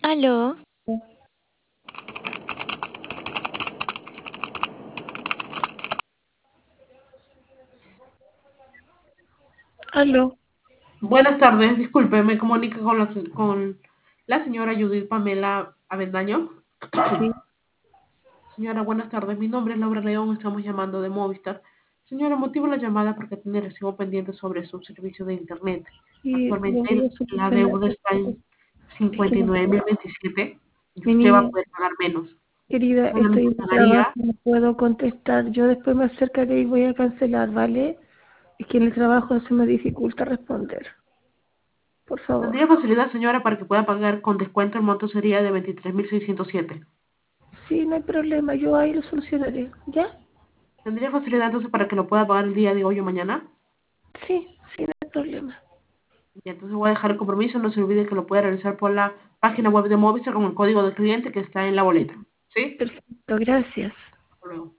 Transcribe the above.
Aló, Aló, Buenas tardes, disculpe, me comunico con la señora Judith Pamela Avendaño. sí, Señora, buenas tardes, mi nombre es Laura León, estamos llamando de Movistar. Señora, motivo la llamada porque tiene recibo pendiente sobre su servicio de internet. y lo voy a Actualmente la solucionar. deuda está en Es que, 59.027 y mi usted va a niña poder pagar menos. querida, estoy Solamente en el trabajo, pagaría. no puedo contestar. Yo después me acercaré y voy a cancelar, ¿vale? Es que en el trabajo se me dificulta responder. Por favor. ¿Tendría facilidad, señora, para que pueda pagar con descuento? El monto sería de 23.607. Sí, no hay problema, yo ahí lo solucionaré. ¿Ya? ¿Tendría facilidad entonces para que lo pueda pagar el día de hoy o mañana? Sí, no hay problema. Y entonces voy a dejar el compromiso. No se olvide que lo puede realizar por la página web de Movistar con el código del cliente que está en la boleta. ¿Sí? Perfecto, gracias. Hasta luego.